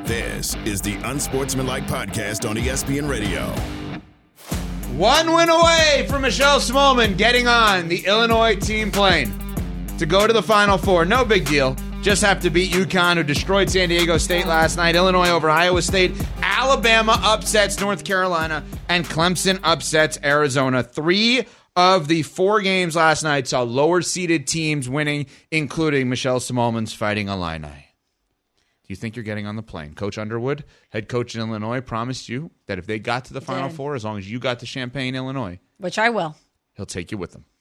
This is the Unsportsmanlike Podcast on ESPN Radio. One win away from Michelle Smallman getting on the Illinois team plane to go to the Final Four. No big deal. Just have to beat UConn, who destroyed San Diego State last night. Illinois over Iowa State. Alabama upsets North Carolina. And Clemson upsets Arizona. 3 of the 4 games last night saw lower-seeded teams winning, including Michelle Smallman's Fighting Illini. Do you think you're getting on the plane? Coach Underwood, head coach in Illinois, promised you that if they got to the Final Four, as long as you got to Champaign, Illinois, which I will, he'll take you with him.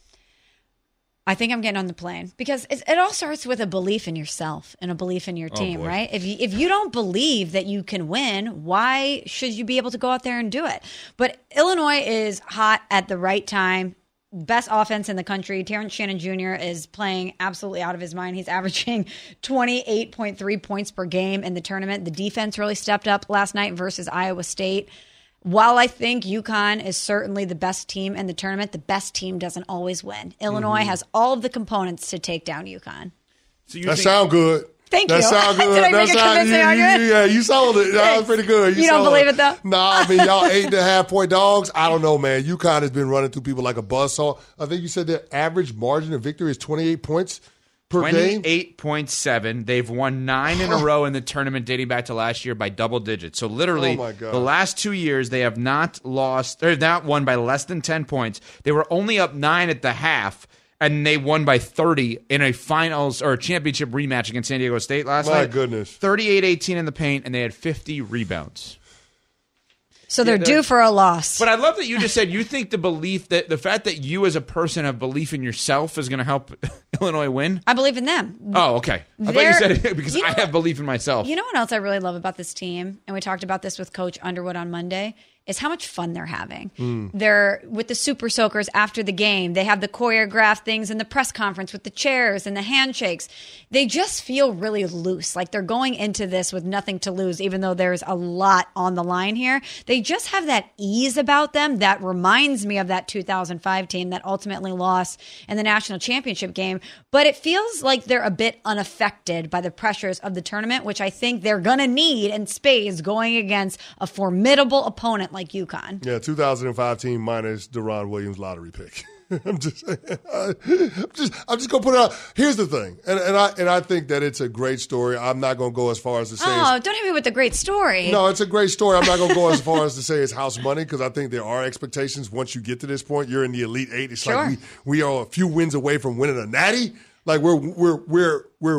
I think I'm getting on the plane because it all starts with a belief in yourself and a belief in your team, right? If you don't believe that you can win, why should you be able to go out there and do it? But Illinois is hot at the right time. Best offense in the country. Terrence Shannon Jr. is playing absolutely out of his mind. He's averaging 28.3 points per game in the tournament. The defense really stepped up last night versus Iowa State. While I think UConn is certainly the best team in the tournament, the best team doesn't always win. Illinois has all of the components to take down UConn. So that sounds good. Thank you. That sounds good. Did I make a convincing argument? Yeah, you sold it. That was pretty good. You don't believe it, though? Nah, I mean, y'all 8.5-point dogs. I don't know, man. UConn has been running through people like a buzzsaw. I think you said their average margin of victory is 28 points per game. 28.7. They've won 9 in a row in the tournament dating back to last year by double digits. So literally, the last 2 years, they have not lost. They're not won by less than 10 points. They were only up 9 at the half. And they won by 30 in a finals or a championship rematch against San Diego State last night. My goodness. 38-18 in the paint, and they had 50 rebounds. So they're due for a loss. But I love that you just said you think the fact that you as a person have belief in yourself is going to help Illinois win? I believe in them. Oh, okay. I thought you said it because I have belief in myself. You know what else I really love about this team? And we talked about this with Coach Underwood on Monday. Is how much fun they're having. They're with the Super Soakers after the game. They have the choreographed things in the press conference with the chairs and the handshakes. They just feel really loose, like they're going into this with nothing to lose, even though there's a lot on the line here. They just have that ease about them that reminds me of that 2005 team that ultimately lost in the national championship game. But it feels like they're a bit unaffected by the pressures of the tournament, which I think they're going to need in spades going against a formidable opponent like UConn. Yeah, 2005 team minus Deron Williams lottery pick. I'm just gonna put it out. Here's the thing, and I think that it's a great story. I'm not gonna go as far as to say. Oh, don't hit me with the great story. No, it's a great story. I'm not gonna go as far as to say it's house money because I think there are expectations. Once you get to this point, you're in the Elite Eight. It's like we are a few wins away from winning a natty. Like we're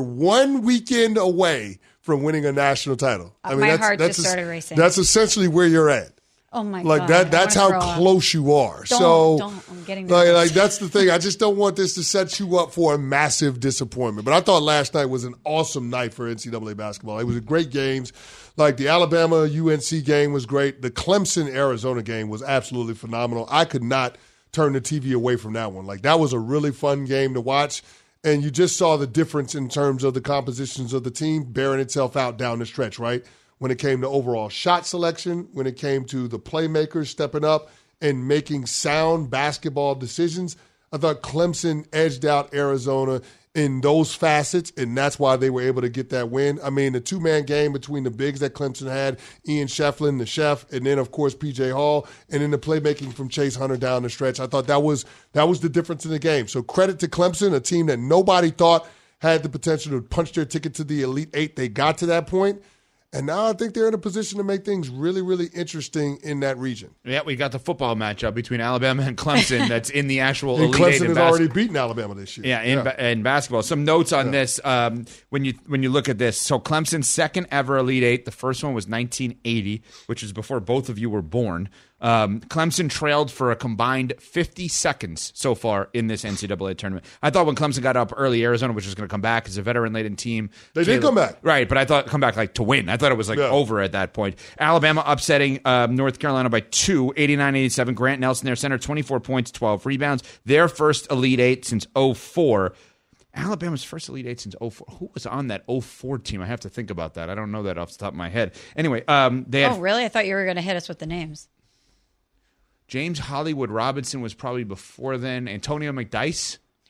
1 weekend away from winning a national title. I mean, my heart just started racing. That's essentially where you're at. Oh my God! Like that's how close you are. I'm getting nervous. like that's the thing. I just don't want this to set you up for a massive disappointment. But I thought last night was an awesome night for NCAA basketball. It was a great games. Like the Alabama UNC game was great. The Clemson Arizona game was absolutely phenomenal. I could not turn the TV away from that one. Like that was a really fun game to watch. And you just saw the difference in terms of the compositions of the team bearing itself out down the stretch, right? When it came to overall shot selection, when it came to the playmakers stepping up and making sound basketball decisions, I thought Clemson edged out Arizona in those facets, and that's why they were able to get that win. I mean, the two-man game between the bigs that Clemson had, Ian Shefflin, the chef, and then, of course, P.J. Hall, and then the playmaking from Chase Hunter down the stretch. I thought that was the difference in the game. So credit to Clemson, a team that nobody thought had the potential to punch their ticket to the Elite Eight. They got to that point. And now I think they're in a position to make things really, really interesting in that region. Yeah, we got the football matchup between Alabama and Clemson that's in the actual Elite Eight. Clemson has already beaten Alabama this year. Yeah, in basketball. Some notes on this when you look at this. So Clemson's second ever Elite Eight. The first one was 1980, which was before both of you were born. Clemson trailed for a combined 50 seconds so far in this NCAA tournament. I thought when Clemson got up early, Arizona was just going to come back as a veteran-laden team. They did come back. Right, but I thought come back like to win. I thought it was over at that point. Alabama upsetting North Carolina by 2, 89-87. Grant Nelson, their center, 24 points, 12 rebounds. Their first Elite Eight since 2004. Alabama's first Elite Eight since 2004. Who was on that 2004 team? I have to think about that. I don't know that off the top of my head. Anyway, they had... Oh, really? I thought you were going to hit us with the names. James Hollywood Robinson was probably before then. Antonio McDyess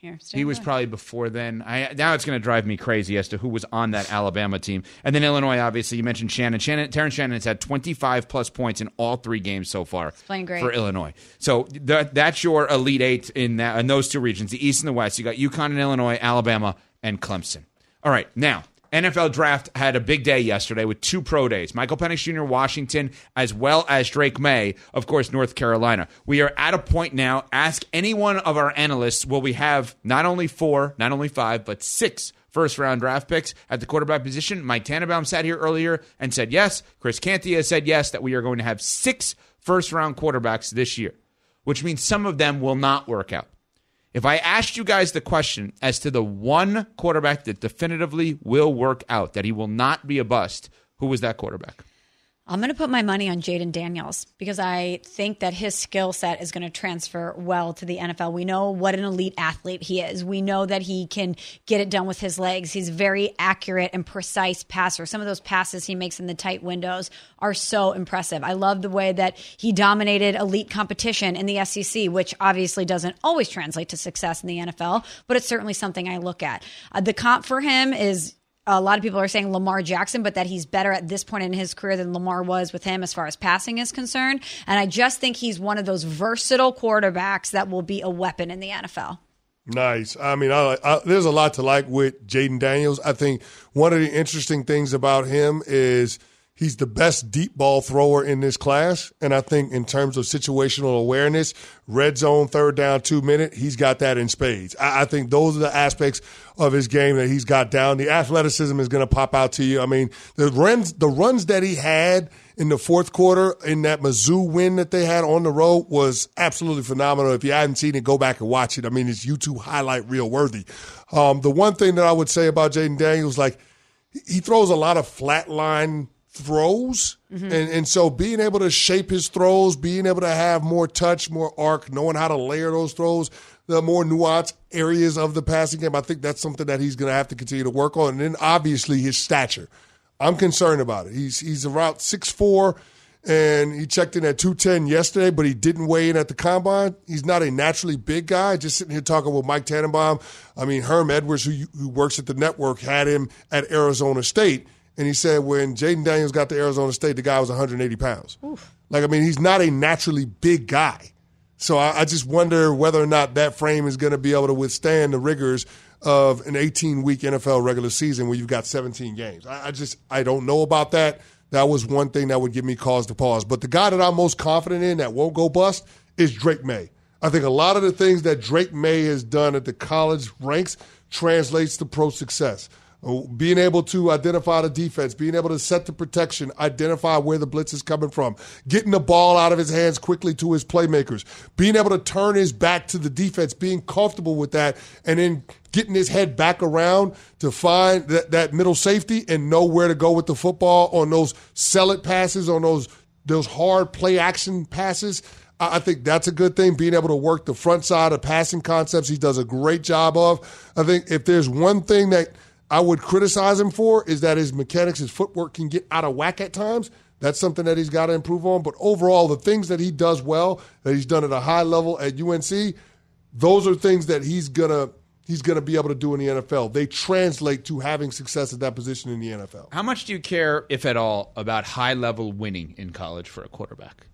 He was probably before then. Now it's going to drive me crazy as to who was on that Alabama team. And then Illinois, obviously, you mentioned Shannon. Terrence Shannon has had 25-plus points in all 3 games so far for Illinois. So that's your Elite Eight in those 2 regions, the East and the West. You got UConn and Illinois, Alabama, and Clemson. All right, now, NFL Draft had a big day yesterday with 2 pro days. Michael Penix Jr., Washington, as well as Drake May, of course, North Carolina. We are at a point now, ask any one of our analysts, will we have not only 4, not only 5, but 6 first-round draft picks at the quarterback position? Mike Tannenbaum sat here earlier and said yes. Chris Canty has said yes, that we are going to have 6 first-round quarterbacks this year, which means some of them will not work out. If I asked you guys the question as to the one quarterback that definitively will work out, that he will not be a bust, who was that quarterback? I'm going to put my money on Jaden Daniels because I think that his skill set is going to transfer well to the NFL. We know what an elite athlete he is. We know that he can get it done with his legs. He's a very accurate and precise passer. Some of those passes he makes in the tight windows are so impressive. I love the way that he dominated elite competition in the SEC, which obviously doesn't always translate to success in the NFL, but it's certainly something I look at. The comp for him is, a lot of people are saying Lamar Jackson, but that he's better at this point in his career than Lamar was with him as far as passing is concerned. And I just think he's one of those versatile quarterbacks that will be a weapon in the NFL. Nice. I mean, there's a lot to like with Jaden Daniels. I think one of the interesting things about him is he's the best deep ball thrower in this class. And I think in terms of situational awareness, red zone, 3rd down, 2-minute, he's got that in spades. I think those are the aspects of his game that he's got down. The athleticism is going to pop out to you. I mean, the runs that he had in the 4th quarter in that Mizzou win that they had on the road was absolutely phenomenal. If you hadn't seen it, go back and watch it. I mean, it's YouTube highlight reel worthy. The one thing that I would say about Jaden Daniels, like, he throws a lot of flat line throws. And so being able to shape his throws, being able to have more touch, more arc, knowing how to layer those throws, the more nuanced areas of the passing game, I think that's something that he's going to have to continue to work on. And then obviously his stature. I'm concerned about it. He's around 6'4", and he checked in at 210 yesterday, but he didn't weigh in at the combine. He's not a naturally big guy. Just sitting here talking with Mike Tannenbaum. I mean, Herm Edwards, who works at the network, had him at Arizona State. And he said when Jaden Daniels got to Arizona State, the guy was 180 pounds. Oof. Like, I mean, he's not a naturally big guy. So I just wonder whether or not that frame is going to be able to withstand the rigors of an 18-week NFL regular season where you've got 17 games. I don't know about that. That was one thing that would give me cause to pause. But the guy that I'm most confident in that won't go bust is Drake May. I think a lot of the things that Drake May has done at the college ranks translates to pro success. Being able to identify the defense, being able to set the protection, identify where the blitz is coming from, getting the ball out of his hands quickly to his playmakers, being able to turn his back to the defense, being comfortable with that, and then getting his head back around to find that middle safety and know where to go with the football on those sell-it passes, on those hard play-action passes. I think that's a good thing, being able to work the front side of passing concepts. He does a great job of. I think if there's one thing that I would criticize him for is that his mechanics, his footwork can get out of whack at times. That's something that he's got to improve on. But overall, the things that he does well, that he's done at a high level at UNC, those are things that he's gonna be able to do in the NFL. They translate to having success at that position in the NFL. How much do you care, if at all, about high-level winning in college for a quarterback?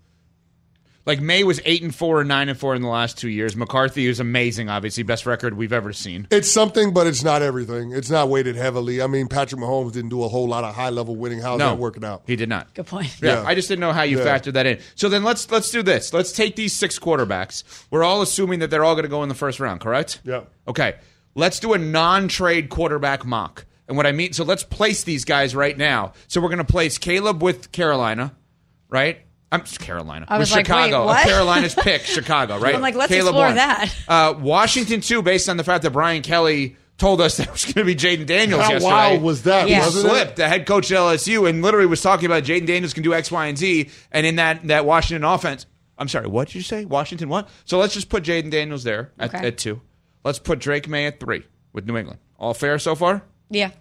Like, May was 8-4 or 9-4 in the last 2 years. McCarthy is amazing, obviously, best record we've ever seen. It's something, but it's not everything. It's not weighted heavily. I mean, Patrick Mahomes didn't do a whole lot of high-level winning. How's that working out? He did not. Good point. Yeah, I just didn't know how you factored that in. So then let's do this. Let's take these 6 quarterbacks. We're all assuming that they're all going to go in the first round, correct? Yeah. Okay. Let's do a non-trade quarterback mock. And what I mean, so let's place these guys right now. So we're going to place Caleb with Carolina, right? I'm Carolina. I was with Chicago. Wait, what? Carolina's pick, Chicago, right? I'm like, let's Caleb explore won. that. Washington, too, based on the fact that Brian Kelly told us that it was going to be Jaden Daniels yesterday. How wild was that, wasn't it? He slipped, the head coach at LSU, and literally was talking about Jaden Daniels can do X, Y, and Z, and in that Washington offense. I'm sorry, what did you say? Washington what? So let's just put Jaden Daniels there at 2. Let's put Drake May at 3 with New England. All fair so far? Yeah.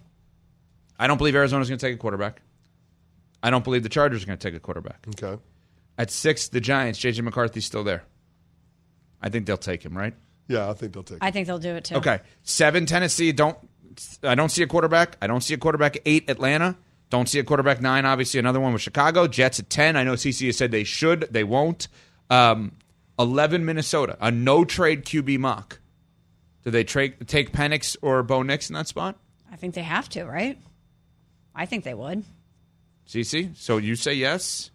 I don't believe Arizona's going to take a quarterback. I don't believe the Chargers are going to take a quarterback. Okay. At 6, the Giants, J.J. McCarthy's still there. I think they'll take him, right? Yeah, I think they'll take it. I think they'll do it too. Okay. 7, Tennessee. I don't see a quarterback. I don't see a quarterback at 8, Atlanta. Don't see a quarterback 9, obviously another one with Chicago. Jets at 10. I know CC has said they should. They won't. 11, Minnesota. A no-trade QB mock. Do they take Penix or Bo Nix in that spot? I think they have to, right? I think they would. CC? So you say yes?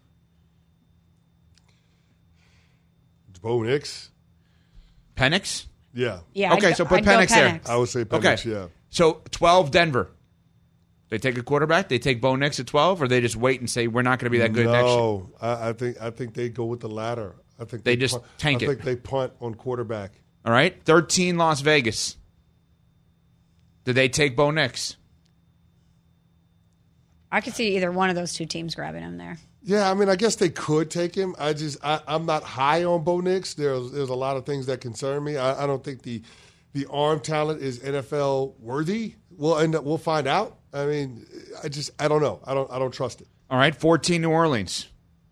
Bo Nix? Penix? Yeah. Yeah. Okay, so put Penix there. I would say Penix, Okay. yeah. So 12, Denver. They take a quarterback. They take Bo Nix at 12, or they just wait and say we're not going to be that good next year. No, I think they go with the latter. I think They just tank it. I think they punt on quarterback. All right, 13, Las Vegas. Did they take Bo Nix? I could see either one of those two teams grabbing him there. Yeah, I mean, I guess they could take him. I'm not high on Bo Nix. There's a lot of things that concern me. I don't think the arm talent is NFL worthy. We'll find out. I mean, I don't know. I don't trust it. All right, 14, New Orleans.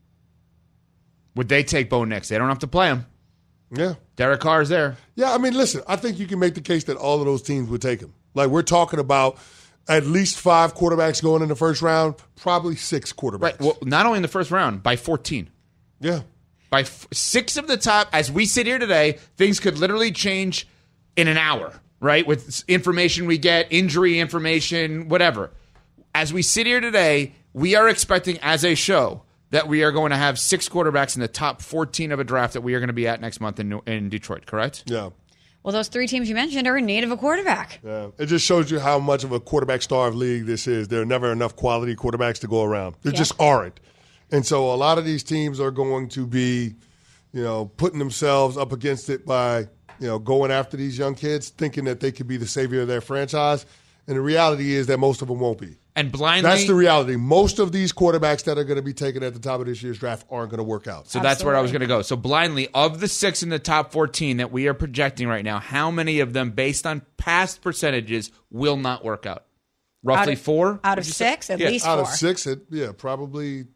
Would they take Bo Nix? They don't have to play him. Yeah. Derek Carr's there. Yeah, I mean, listen, I think you can make the case that all of those teams would take him. Like, we're talking about at least 5 quarterbacks going in the first round, probably 6 quarterbacks. Right. Well, not only in the first round, by 14. Yeah. By 6 of the top, as we sit here today, things could literally change in an hour, right? With information we get, injury information, whatever. As we sit here today, we are expecting as a show that we are going to have 6 quarterbacks in the top 14 of a draft that we are going to be at next month in Detroit, correct? Yeah. Well, those 3 teams you mentioned are in need of a quarterback. Yeah. It just shows you how much of a quarterback-starved league this is. There are never enough quality quarterbacks to go around. There just aren't. And so a lot of these teams are going to be, putting themselves up against it by, going after these young kids, thinking that they could be the savior of their franchise. And the reality is that most of them won't be. And blindly, that's the reality. Most of these quarterbacks that are going to be taken at the top of this year's draft aren't going to work out. So that's where I was going to go. So blindly, of the 6 in the top 14 that we are projecting right now, how many of them, based on past percentages, will not work out? Roughly 4? Out of 6? At least 4. Out of 6, probably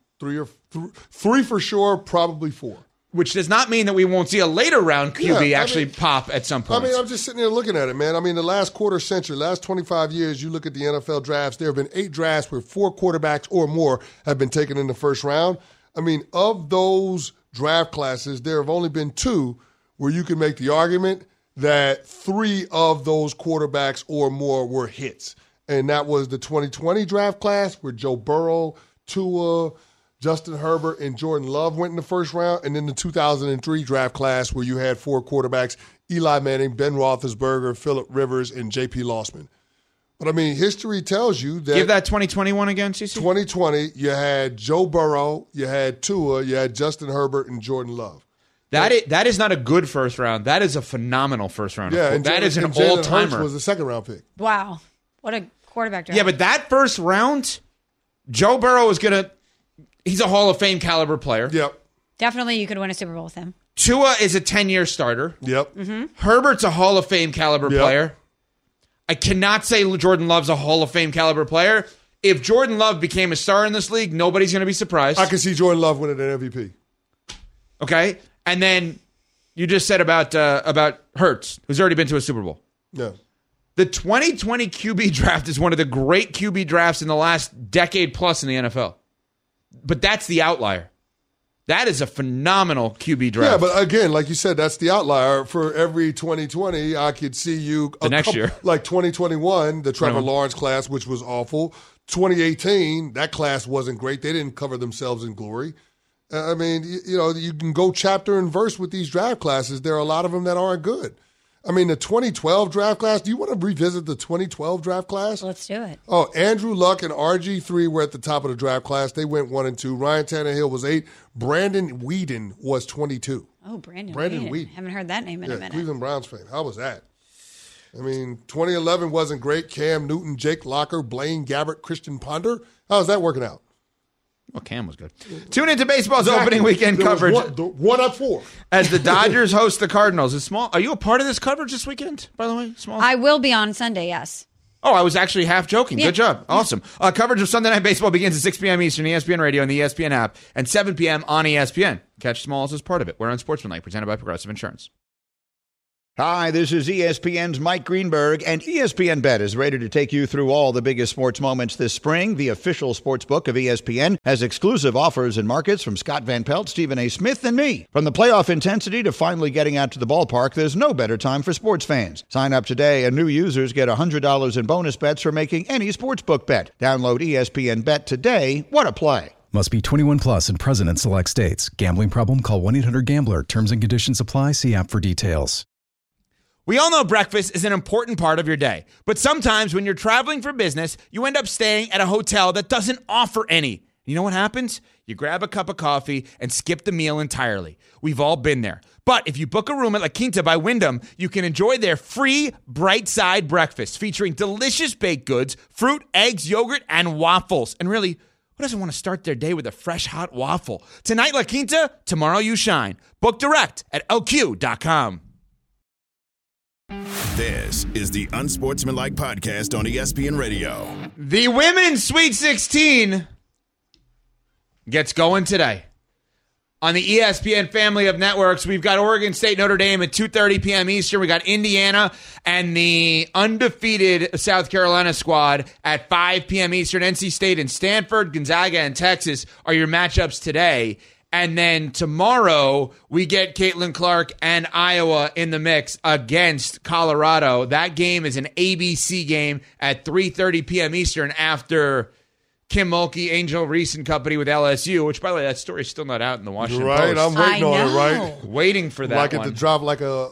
3 for sure, probably 4. Which does not mean that we won't see a later round QB pop at some point. I mean, I'm just sitting there looking at it, man. I mean, the last quarter century, last 25 years, you look at the NFL drafts, there have been 8 drafts where 4 quarterbacks or more have been taken in the first round. I mean, of those draft classes, there have only been 2 where you can make the argument that 3 of those quarterbacks or more were hits. And that was the 2020 draft class where Joe Burrow, Tua, Justin Herbert, and Jordan Love went in the first round, and then the 2003 draft class where you had 4 quarterbacks, Eli Manning, Ben Roethlisberger, Phillip Rivers, and J.P. Lossman. But, I mean, history tells you that— Give that 2021 again, CC. 2020, you had Joe Burrow, you had Tua, you had Justin Herbert, and Jordan Love. That is not a good first round. That is a phenomenal first round. Yeah, and that is an Jalen all-timer. Hurts was a second-round pick. Wow. What a quarterback draft. Yeah, but that first round, Joe Burrow is going to— he's a Hall of Fame caliber player. Yep. Definitely you could win a Super Bowl with him. Tua is a 10-year starter. Yep. Mm-hmm. Herbert's a Hall of Fame caliber player. I cannot say Jordan Love's a Hall of Fame caliber player. If Jordan Love became a star in this league, nobody's going to be surprised. I can see Jordan Love winning an MVP. Okay? And then you just said about Hurts, who's already been to a Super Bowl. Yeah. The 2020 QB draft is one of the great QB drafts in the last decade plus in the NFL. But that's the outlier. That is a phenomenal QB draft. Yeah, but again, like you said, that's the outlier. For every 2020, I could see you next year. Like 2021, the Trevor Lawrence class, which was awful. 2018, that class wasn't great. They didn't cover themselves in glory. I mean, you can go chapter and verse with these draft classes. There are a lot of them that aren't good. I mean, the 2012 draft class, do you want to revisit the 2012 draft class? Let's do it. Oh, Andrew Luck and RG3 were at the top of the draft class. They went 1 and 2. Ryan Tannehill was 8. Brandon Weeden was 22. Oh, Brandon Weeden. Haven't heard that name in a minute. Cleveland Browns fan. How was that? I mean, 2011 wasn't great. Cam Newton, Jake Locker, Blaine Gabbert, Christian Ponder. How's that working out? Well, Cam was good. Tune into baseball's opening weekend coverage. One up 4. As the Dodgers host the Cardinals. Are you a part of this coverage this weekend, by the way? Small. I will be on Sunday, yes. Oh, I was actually half joking. Yeah. Good job. Awesome. Coverage of Sunday Night Baseball begins at 6 p.m. Eastern, ESPN Radio and the ESPN app, and 7 p.m. on ESPN. Catch Smalls as part of it. We're on Sportsmanlike, presented by Progressive Insurance. Hi, this is ESPN's Mike Greenberg, and ESPN Bet is ready to take you through all the biggest sports moments this spring. The official sports book of ESPN has exclusive offers and markets from Scott Van Pelt, Stephen A. Smith, and me. From the playoff intensity to finally getting out to the ballpark, there's no better time for sports fans. Sign up today, and new users get $100 in bonus bets for making any sportsbook bet. Download ESPN Bet today. What a play. Must be 21 plus and present in select states. Gambling problem? Call 1-800-GAMBLER. Terms and conditions apply. See app for details. We all know breakfast is an important part of your day, but sometimes when you're traveling for business, you end up staying at a hotel that doesn't offer any. You know what happens? You grab a cup of coffee and skip the meal entirely. We've all been there. But if you book a room at La Quinta by Wyndham, you can enjoy their free Bright Side breakfast featuring delicious baked goods, fruit, eggs, yogurt, and waffles. And really, who doesn't want to start their day with a fresh hot waffle? Tonight, La Quinta, tomorrow you shine. Book direct at LQ.com. This is the Unsportsmanlike Podcast on ESPN Radio. The Women's Sweet 16 gets going today. On the ESPN family of networks, we've got Oregon State, Notre Dame at 2:30 p.m. Eastern. We got Indiana and the undefeated South Carolina squad at 5 p.m. Eastern. NC State and Stanford, Gonzaga and Texas are your matchups today. And then tomorrow, we get Caitlin Clark and Iowa in the mix against Colorado. That game is an ABC game at 3:30 p.m. Eastern after Kim Mulkey, Angel Reese and company with LSU, which, by the way, that story's still not out in the Washington Right, Post. I'm waiting on it, right? Waiting for that like one. Like it to drop like a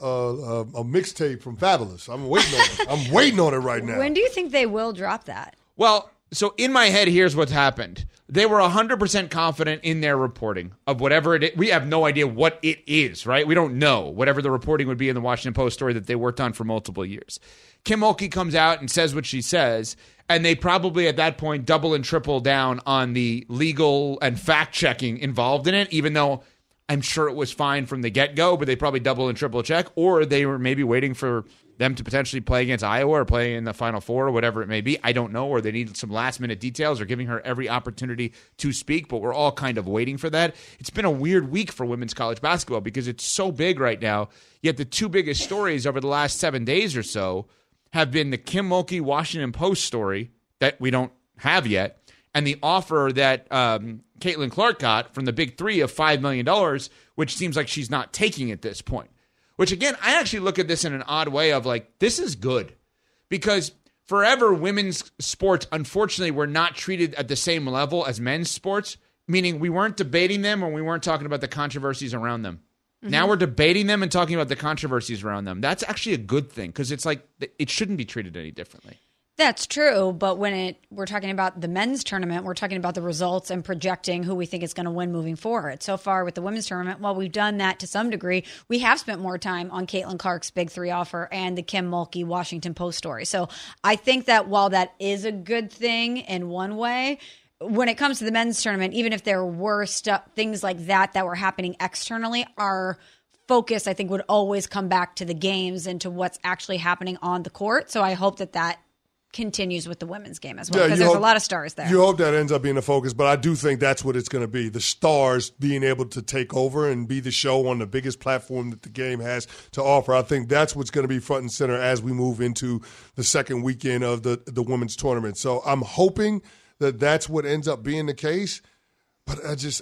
mixtape from Fabulous. I'm waiting on it. I'm waiting on it right now. When do you think they will drop that? Well, so in my head, here's what's happened. They were 100% confident in their reporting of whatever it is. We have no idea what it is, right? We don't know whatever the reporting would be in the Washington Post story that they worked on for multiple years. Kim Mulkey comes out and says what she says, and they probably at that point double and triple down on the legal and fact-checking involved in it, even though I'm sure it was fine from the get-go, but they probably double and triple check, or they were maybe waiting for them to potentially play against Iowa or play in the Final Four or whatever it may be. I don't know, or they need some last-minute details or giving her every opportunity to speak, but we're all kind of waiting for that. It's been a weird week for women's college basketball because it's so big right now, yet the two biggest stories over the last 7 days or so have been the Kim Mulkey Washington Post story that we don't have yet, and the offer that Caitlin Clark got from the Big Three of $5 million, which seems like she's not taking at this point. Which, again, I actually look at this in an odd way of like, this is good. Because forever, women's sports, unfortunately, were not treated at the same level as men's sports, meaning we weren't debating them or we weren't talking about the controversies around them. Mm-hmm. Now we're debating them and talking about the controversies around them. That's actually a good thing because it's like it shouldn't be treated any differently. That's true, but when we're talking about the men's tournament, we're talking about the results and projecting who we think is going to win moving forward. So far with the women's tournament, while we've done that to some degree, we have spent more time on Caitlin Clark's Big Three offer and the Kim Mulkey Washington Post story. So I think that while that is a good thing in one way, when it comes to the men's tournament, even if there were things like that were happening externally, our focus, I think, would always come back to the games and to what's actually happening on the court. So I hope that continues with the women's game as well, because there's a lot of stars there. You hope that ends up being the focus, but I do think that's what it's going to be. The stars being able to take over and be the show on the biggest platform that the game has to offer. I think that's what's going to be front and center as we move into the second weekend of the women's tournament. So I'm hoping that that's what ends up being the case. But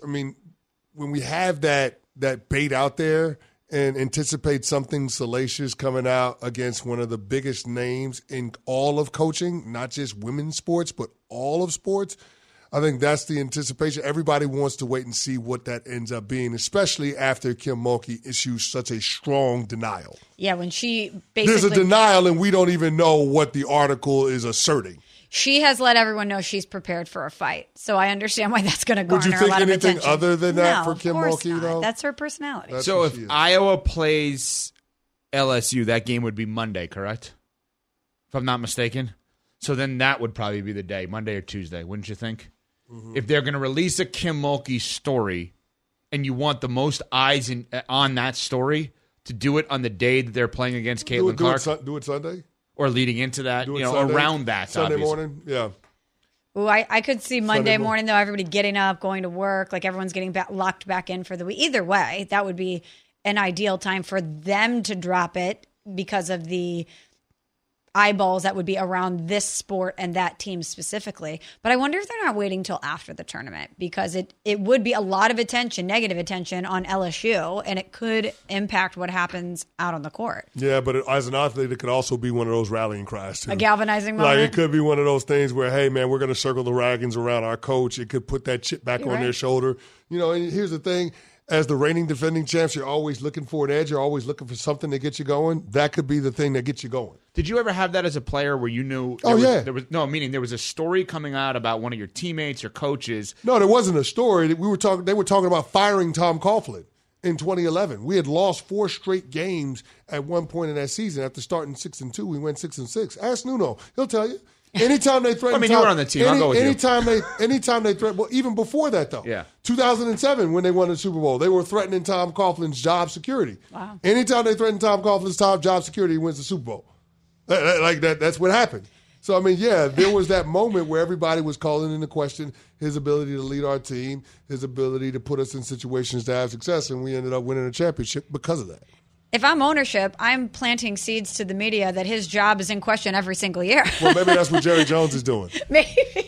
when we have that bait out there and anticipate something salacious coming out against one of the biggest names in all of coaching, not just women's sports, but all of sports, I think that's the anticipation. Everybody wants to wait and see what that ends up being, especially after Kim Mulkey issues such a strong denial. Yeah, when she basically... There's a denial, and we don't even know what the article is asserting. She has let everyone know she's prepared for a fight. So I understand why that's going to garner a lot of attention. Would you think anything other than that for Kim Mulkey, though? That's her personality. So if Iowa plays LSU, that game would be Monday, correct? If I'm not mistaken. So then that would probably be the day, Monday or Tuesday, wouldn't you think? Mm-hmm. If they're going to release a Kim Mulkey story and you want the most eyes on that story, to do it on the day that they're playing against Caitlin Clark. Do it Sunday? Or leading into that, Sunday, around that. Sunday obviously. morning, yeah. Ooh, I could see Monday morning, though, everybody getting up, going to work, like everyone's getting locked back in for the week. Either way, that would be an ideal time for them to drop it because of the eyeballs that would be around this sport and that team specifically. But I wonder if they're not waiting till after the tournament, because it would be a lot of attention, negative attention on LSU, and it could impact what happens out on the court. Yeah, but as an athlete, it could also be one of those rallying cries, too. A galvanizing moment. Like, it could be one of those things where, hey, man, we're going to circle the wagons around our coach. It could put that chip back on their shoulder. You know, and here's the thing. As the reigning defending champs, you're always looking for an edge. You're always looking for something to get you going. That could be the thing that gets you going. Did you ever have that as a player where you knew? Meaning there was a story coming out about one of your teammates or coaches. No, there wasn't a story. They were talking about firing Tom Coughlin in 2011. We had lost 4 straight games at one point in that season. After starting 6-2, we went 6-6. Ask Nuno; he'll tell you. Anytime they threaten, you were on the team. I'll go with you. Anytime they threaten, well, even before that though. Yeah. 2007 when they won the Super Bowl, they were threatening Tom Coughlin's job security. Wow. Anytime they threaten Tom Coughlin's job security, he wins the Super Bowl. Like that. That's what happened. So I mean, yeah, there was that moment where everybody was calling into question his ability to lead our team, his ability to put us in situations to have success, and we ended up winning a championship because of that. If I'm ownership, I'm planting seeds to the media that his job is in question every single year. Well, maybe that's what Jerry Jones is doing. Maybe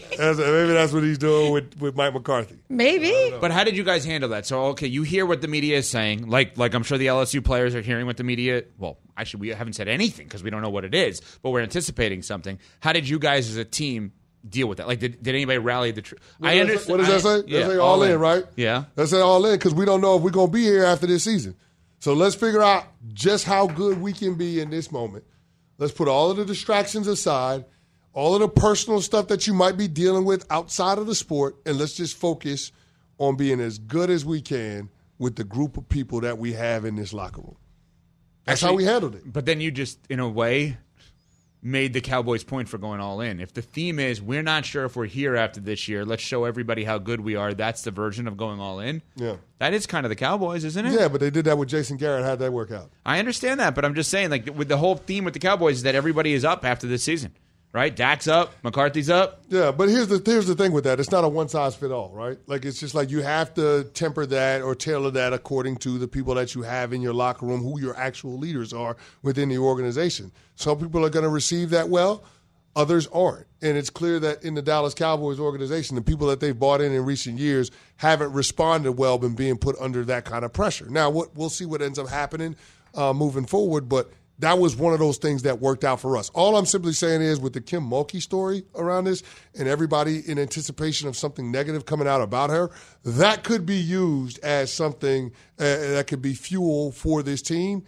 that's what he's doing with Mike McCarthy. Maybe. But how did you guys handle that? So, okay, you hear what the media is saying. Like I'm sure the LSU players are hearing what the media. Well, actually, we haven't said anything because we don't know what it is, but we're anticipating something. How did you guys as a team deal with that? Like, did anybody rally the truth? What does that say? Yeah, they say all in, right? Yeah. They say all in because we don't know if we're going to be here after this season. So let's figure out just how good we can be in this moment. Let's put all of the distractions aside, all of the personal stuff that you might be dealing with outside of the sport, and let's just focus on being as good as we can with the group of people that we have in this locker room. That's how we handled it. But then you just, in a way, made the Cowboys' point for going all in. If the theme is we're not sure if we're here after this year, let's show everybody how good we are, that's the version of going all in. Yeah. That is kind of the Cowboys, isn't it? Yeah, but they did that with Jason Garrett. How'd that work out? I understand that, but I'm just saying, like, with the whole theme with the Cowboys is that everybody is up after this season, right? Dak's up, McCarthy's up. Yeah, but here's the thing with that. It's not a one-size-fits-all, right? Like, it's just like you have to temper that or tailor that according to the people that you have in your locker room, who your actual leaders are within the organization. Some people are going to receive that well. Others aren't. And it's clear that in the Dallas Cowboys organization, the people that they've brought in recent years haven't responded well and being put under that kind of pressure. Now, we'll see what ends up happening moving forward, but that was one of those things that worked out for us. All I'm simply saying is with the Kim Mulkey story around this and everybody in anticipation of something negative coming out about her, that could be used as something that could be fuel for this team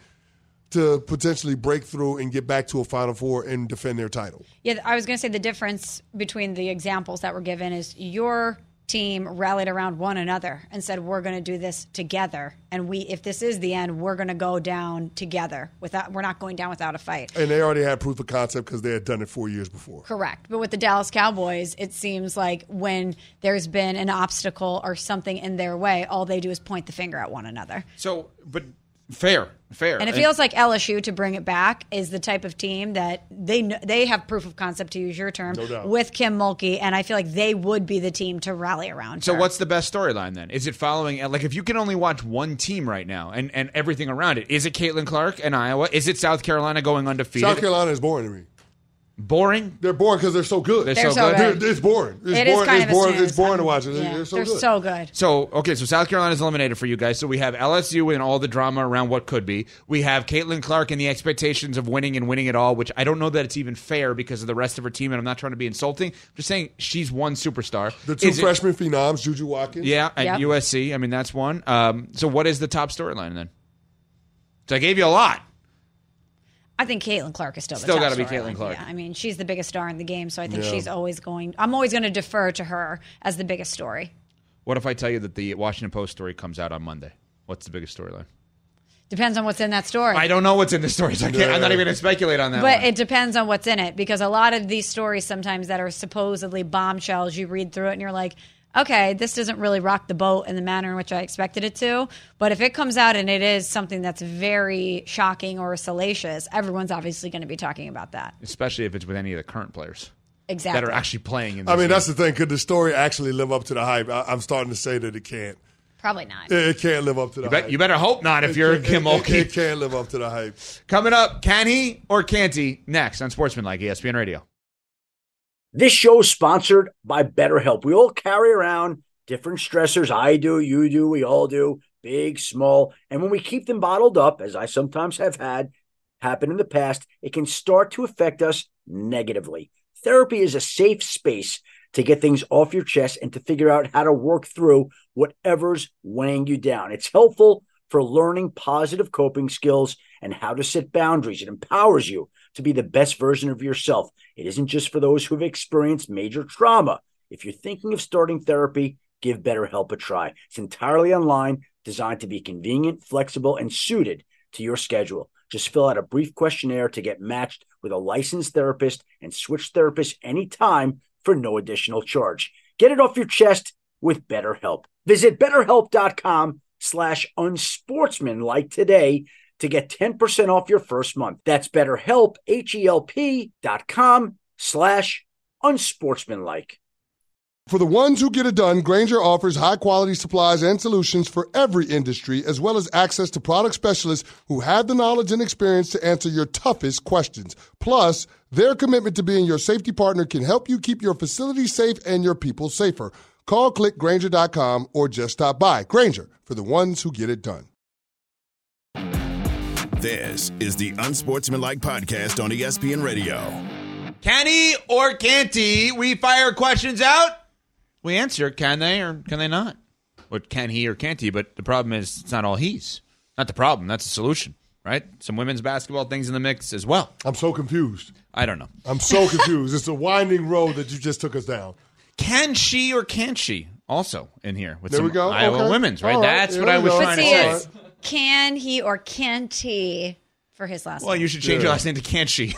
to potentially break through and get back to a Final Four and defend their title. Yeah, I was going to say the difference between the examples that were given is your team rallied around one another and said, we're going to do this together. And if this is the end, we're going to go down together. We're not going down without a fight. And they already had proof of concept because they had done it 4 years before. Correct. But with the Dallas Cowboys, it seems like when there's been an obstacle or something in their way, all they do is point the finger at one another. So, but fair. And it feels like LSU, to bring it back, is the type of team that they have proof of concept, to use your term, with Kim Mulkey, and I feel like they would be the team to rally around. So what's the best storyline then? Is it following, like, if you can only watch one team right now and everything around it, is it Caitlin Clark and Iowa? Is it South Carolina going undefeated? South Carolina is boring to me. Boring? They're boring because they're so good. They're so good. It's boring. It's boring to watch it. They're so good. So South Carolina's eliminated for you guys. So we have LSU and all the drama around what could be. We have Caitlin Clark and the expectations of winning and winning it all, which I don't know that it's even fair because of the rest of her team, and I'm not trying to be insulting. I'm just saying she's one superstar. The two freshman phenoms, Juju Watkins. Yeah, at USC. I mean, that's one. So what is the top storyline then? So I gave you a lot. I think Caitlin Clark is still the top got to be storyline. Caitlin Clark. Yeah, I mean, she's the biggest star in the game, so I think I'm always going to defer to her as the biggest story. What if I tell you that the Washington Post story comes out on Monday? What's the biggest storyline? Depends on what's in that story. I don't know what's in the story, so I'm not even going to speculate on that But one. it depends on what's in it, because a lot of these stories sometimes that are supposedly bombshells, you read through it and you're like, okay, this doesn't really rock the boat in the manner in which I expected it to. But if it comes out and it is something that's very shocking or salacious, everyone's obviously going to be talking about that. Especially if it's with any of the current players. Exactly. That are actually playing in this I mean, game. that's the thing. Could the story actually live up to the hype? I'm starting to say that it can't. Probably not. It can't live up to the hype. You better hope not if you're Kim Mulkey. It can't live up to the hype. Coming up, can he or can't he? Next on Sportsmanlike ESPN Radio. This show is sponsored by BetterHelp. We all carry around different stressors. I do, you do, we all do, big, small. And when we keep them bottled up, as I sometimes have had happen in the past, it can start to affect us negatively. Therapy is a safe space to get things off your chest and to figure out how to work through whatever's weighing you down. It's helpful for learning positive coping skills and how to set boundaries. It empowers you to be the best version of yourself. It isn't just for those who have experienced major trauma. If you're thinking of starting therapy, give BetterHelp a try. It's entirely online, designed to be convenient, flexible, and suited to your schedule. Just fill out a brief questionnaire to get matched with a licensed therapist and switch therapists anytime for no additional charge. Get it off your chest with BetterHelp. Visit BetterHelp.com/unsportsmanlike today to get 10% off your first month. That's BetterHelp, HELP.com/unsportsmanlike. For the ones who get it done, Grainger offers high-quality supplies and solutions for every industry, as well as access to product specialists who have the knowledge and experience to answer your toughest questions. Plus, their commitment to being your safety partner can help you keep your facility safe and your people safer. Call, click Grainger.com, or just stop by. Grainger, for the ones who get it done. This is the Unsportsmanlike Podcast on ESPN Radio. Can he or can't he? We fire questions out. We answer, can they or can they not? Or can he or can't he? But the problem is it's not all he's. Not the problem. That's the solution, right? Some women's basketball things in the mix as well. I'm so confused. I don't know. I'm so confused. It's a winding road that you just took us down. Can she or can't she? Also in here with there some we go. Iowa Okay. women's, right? All right. That's There what I we was go. trying to But say. see, can he or can't he for his last Well, name? you should change your last name to can't she.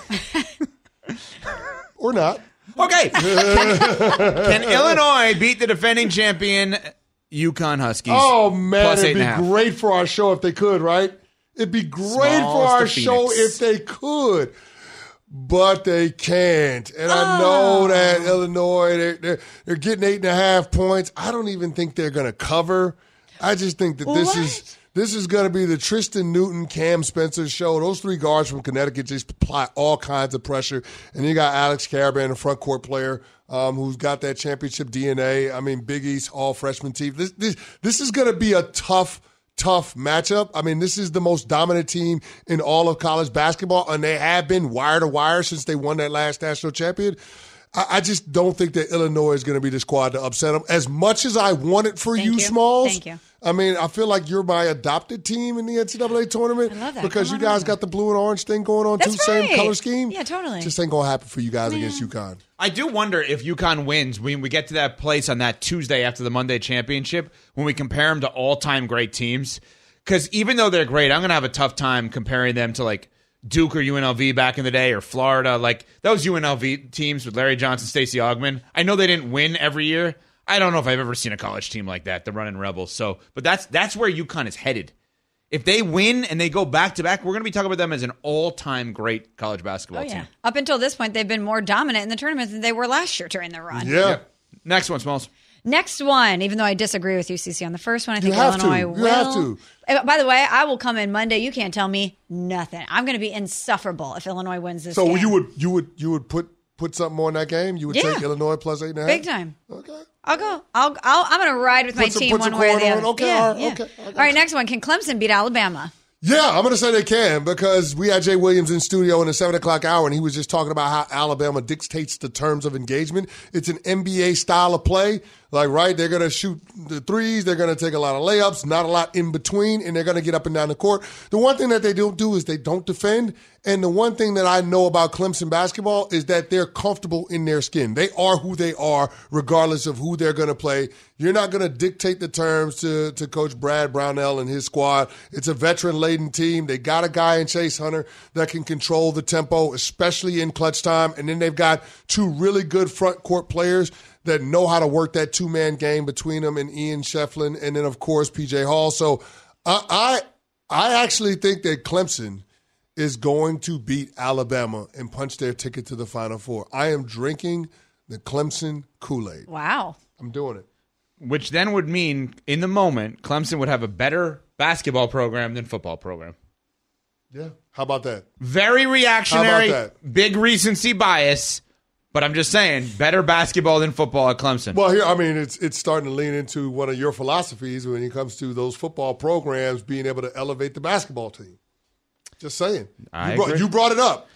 Or not. Okay. Can Illinois beat the defending champion UConn Huskies? Oh, man, plus it'd be 8.5? great for our show if they could, right? It'd be great for Smalls our to show Phoenix. if they could. But they can't. And I know that Illinois, they're getting 8.5 points. I don't even think they're going to cover. I just think that this is going to be the Tristan Newton, Cam Spencer show. Those three guards from Connecticut just apply all kinds of pressure. And you got Alex Caravan, a front court player, who's got that championship DNA. I mean, Big East all freshman team. This is going to be a tough matchup. I mean, this is the most dominant team in all of college basketball, and they have been wire to wire since they won that last national champion. I just don't think that Illinois is going to be the squad to upset them. As much as I want it for you, Smalls. Thank you. I mean, I feel like you're my adopted team in the NCAA tournament. I love that. Because Come you on guys over. got the blue and orange thing going on, That's too. Same right. color scheme. Yeah, totally. Just ain't going to happen for you guys against UConn. I do wonder if UConn wins when we get to that place on that Tuesday after the Monday championship, when we compare them to all-time great teams. Because even though they're great, I'm going to have a tough time comparing them to like Duke or UNLV back in the day or Florida. Like those UNLV teams with Larry Johnson, Stacey Augmon. I know they didn't win every year. I don't know if I've ever seen a college team like that, the running Rebels. So, but that's where UConn is headed. If they win and they go back-to-back, we're going to be talking about them as an all-time great college basketball team. Up until this point, they've been more dominant in the tournament than they were last year during the run. Yeah. Next one, Smalls. Next one, even though I disagree with UCC on the first one, I think have to. Illinois You will. have to. By the way, I will come in Monday. You can't tell me nothing. I'm going to be insufferable if Illinois wins this So game. you would put something on that game? You would Yeah. take Illinois plus 8.5? Big time. Okay. I'll go. I'm going to ride with my Put some- team put one some way or corn the on other. it. Okay, Yeah, all right, yeah. okay, I got All right, you. next one. Can Clemson beat Alabama? Yeah, I'm going to say they can because we had Jay Williams in studio in the 7 o'clock hour, and he was just talking about how Alabama dictates the terms of engagement. It's an NBA style of play. Like, right, they're going to shoot the threes. They're going to take a lot of layups, not a lot in between, and they're going to get up and down the court. The one thing that they don't do is they don't defend. And the one thing that I know about Clemson basketball is that they're comfortable in their skin. They are who they are, regardless of who they're going to play. You're not going to dictate the terms to Coach Brad Brownell and his squad. It's a veteran-laden team. They got a guy in Chase Hunter that can control the tempo, especially in clutch time. And then they've got two really good front court players that know how to work that two-man game between them and Ian Shefflin and then, of course, P.J. Hall. So I actually think that Clemson is going to beat Alabama and punch their ticket to the Final Four. I am drinking the Clemson Kool-Aid. Wow. I'm doing it. which then would mean, in the moment, Clemson would have a better basketball program than football program. Yeah. How about that? Very reactionary, How about that? big recency bias, but I'm just saying, better basketball than football at Clemson. Well, here, I mean, it's starting to lean into one of your philosophies when it comes to those football programs being able to elevate the basketball team. Just saying. You brought it up.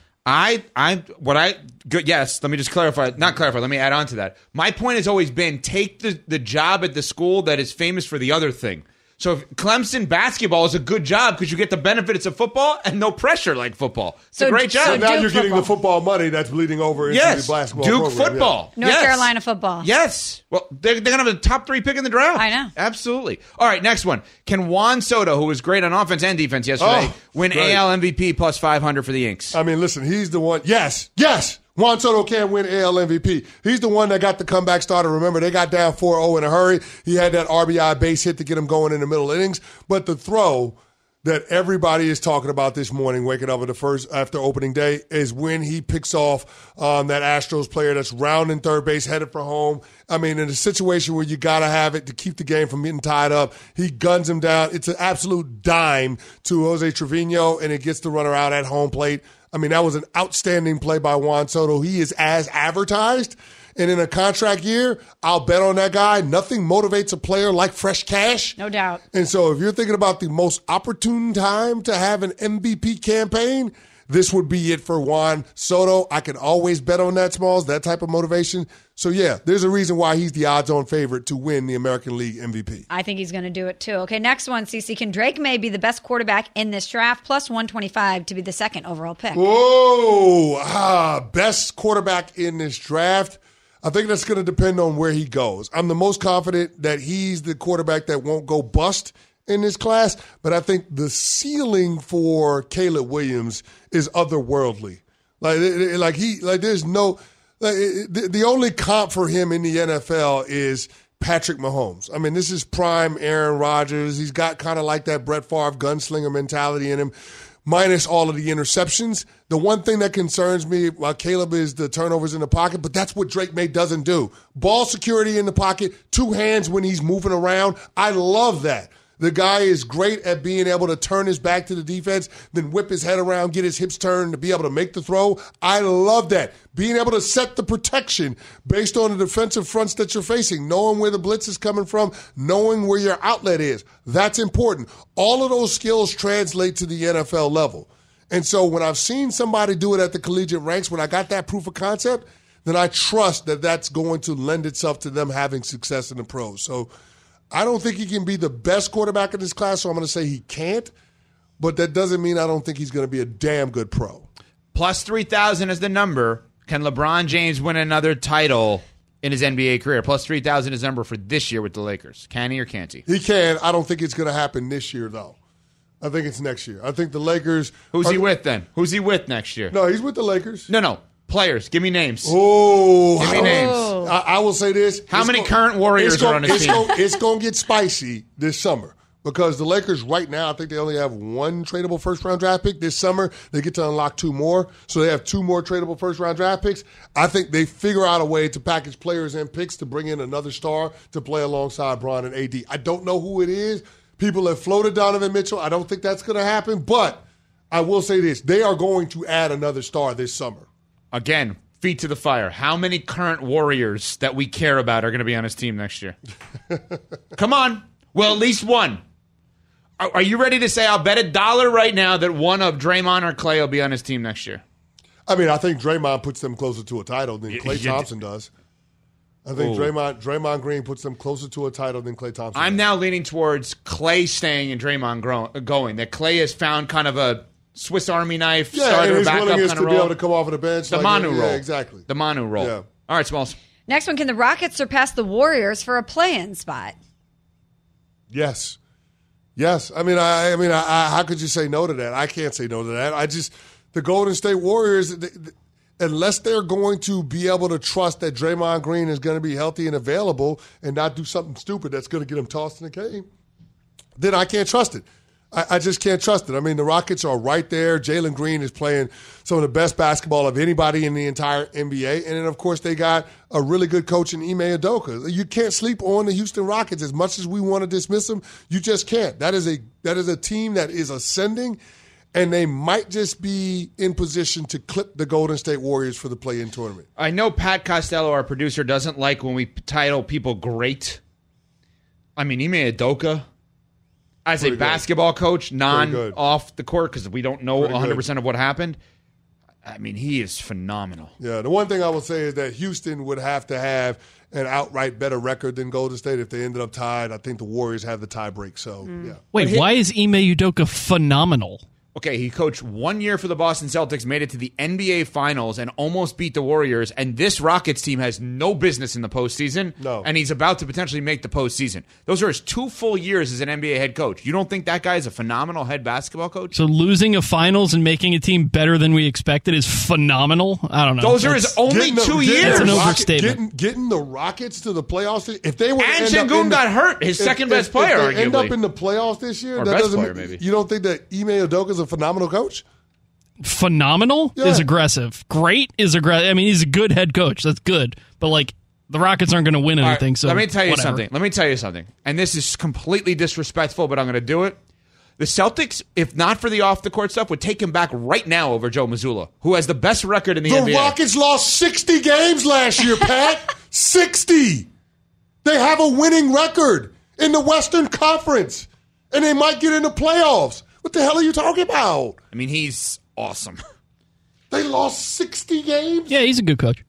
Yes, let me just clarify. Not clarify, let me add on to that. My point has always been, take the job at the school that is famous for the other thing. So if Clemson basketball is a good job because you get the benefits of football and no pressure like football. It's a great job. So now you're getting the football money that's bleeding over into the basketball Duke program. football. North Carolina football. Yes. Well, they're going to have a top 3 pick in the draft. I know. Absolutely. All right, next one. Can Juan Soto, who was great on offense and defense yesterday, win great. AL MVP plus 500 for the Inks? I mean, listen, he's the one. Yes. Juan Soto can win AL MVP. He's the one that got the comeback started. Remember, they got down 4-0 in a hurry. He had that RBI base hit to get him going in the middle innings. But the throw that everybody is talking about this morning, waking up after opening day, is when he picks off that Astros player that's rounding third base, headed for home. I mean, in a situation where you got to have it to keep the game from getting tied up, he guns him down. It's an absolute dime to Jose Trevino, and it gets the runner out at home plate. I mean, that was an outstanding play by Juan Soto. He is as advertised. And in a contract year, I'll bet on that guy. Nothing motivates a player like fresh cash. No doubt. And so if you're thinking about the most opportune time to have an MVP campaign, this would be it for Juan Soto. I can always bet on that, Smalls, that type of motivation. So, yeah, there's a reason why he's the odds-on favorite to win the American League MVP. I think he's going to do it, too. Okay, next one, CeCe. Can Drake May be the best quarterback in this draft, plus 125 to be the second overall pick? Whoa, best quarterback in this draft. I think that's going to depend on where he goes. I'm the most confident that he's the quarterback that won't go bust in this class, but I think the ceiling for Caleb Williams is otherworldly. The only comp for him in the NFL is Patrick Mahomes. I mean, this is prime Aaron Rodgers. He's got kind of like that Brett Favre gunslinger mentality in him, minus all of the interceptions. The one thing that concerns me about Caleb is the turnovers in the pocket, but that's what Drake May doesn't do. Ball security in the pocket, 2 hands when he's moving around. I love that. The guy is great at being able to turn his back to the defense, then whip his head around, get his hips turned to be able to make the throw. I love that. Being able to set the protection based on the defensive fronts that you're facing, knowing where the blitz is coming from, knowing where your outlet is. That's important. All of those skills translate to the NFL level. And so when I've seen somebody do it at the collegiate ranks, when I got that proof of concept, then I trust that that's going to lend itself to them having success in the pros. So I don't think he can be the best quarterback in this class, so I'm going to say he can't. But that doesn't mean I don't think he's going to be a damn good pro. Plus 3,000 is the number. Can LeBron James win another title in his NBA career? Plus 3,000 is the number for this year with the Lakers. Can he or can't he? He can. I don't think it's going to happen this year, though. I think it's next year. I think the Lakers. Who's he with then? Who's he with next year? No, he's with the Lakers. No. Players. Give me names. Oh, give me names. I will say this. How many current Warriors are on his team? It's going to get spicy this summer because the Lakers right now, I think they only have 1 tradable first-round draft pick. This summer, they get to unlock 2 more. So they have 2 more tradable first-round draft picks. I think they figure out a way to package players and picks to bring in another star to play alongside Bron and AD. I don't know who it is. People have floated Donovan Mitchell. I don't think that's going to happen. But I will say this. They are going to add another star this summer. Again, feet to the fire. How many current Warriors that we care about are going to be on his team next year? Come on. Well, at least one. Are you ready to say I'll bet $1 right now that one of Draymond or Klay will be on his team next year? I mean, I think Draymond puts them closer to a title than Klay Thompson does. I think Draymond Green puts them closer to a title than Klay Thompson I'm does. now leaning towards Klay staying and Draymond going. That Klay has found kind of a Swiss Army knife starter, and his backup willingness kind to of be role. able to come off of the bench. The Manu role. Yeah, exactly. The Manu role. Yeah. All right, Smalls. Next one, can the Rockets surpass the Warriors for a play-in spot? Yes. I mean, how could you say no to that? I can't say no to that. The Golden State Warriors, unless they're going to be able to trust that Draymond Green is going to be healthy and available and not do something stupid that's going to get him tossed in the game, then I can't trust it. I just can't trust it. I mean, the Rockets are right there. Jalen Green is playing some of the best basketball of anybody in the entire NBA. And then, of course, they got a really good coach in Ime Udoka. You can't sleep on the Houston Rockets. As much as we want to dismiss them, you just can't. That is a team that is ascending, and they might just be in position to clip the Golden State Warriors for the play-in tournament. I know Pat Costello, our producer, doesn't like when we title people great. I mean, Ime Udoka, as a basketball coach, off the court, because we don't know 100% of what happened. I mean, he is phenomenal. Yeah, the one thing I will say is that Houston would have to have an outright better record than Golden State if they ended up tied. I think the Warriors have the tie break, so yeah. Wait, why is Ime Udoka phenomenal? Okay, he coached 1 year for the Boston Celtics, made it to the NBA Finals, and almost beat the Warriors. And this Rockets team has no business in the postseason. No. And he's about to potentially make the postseason. Those are his 2 full years as an NBA head coach. You don't think that guy is a phenomenal head basketball coach? So losing a finals and making a team better than we expected is phenomenal? I don't know. Those are his only 2 years. That's an overstatement. Getting the Rockets to the playoffs, if they were and Sengun got hurt, his second best player, if they arguably. end up in the playoffs this year, or that best doesn't player, maybe. You don't think that Ime Udoka is a phenomenal coach? Phenomenal is aggressive. Great is aggressive. I mean, he's a good head coach. That's good. But, like, the Rockets aren't going to win anything. Right, so let me tell you whatever. something. And this is completely disrespectful, but I'm going to do it. The Celtics, if not for the off-the-court stuff, would take him back right now over Joe Mazzulla, who has the best record in the NBA. The Rockets lost 60 games last year, Pat. 60. They have a winning record in the Western Conference, and they might get in the playoffs. What the hell are you talking about? I mean, he's awesome. They lost 60 games? Yeah, he's a good coach.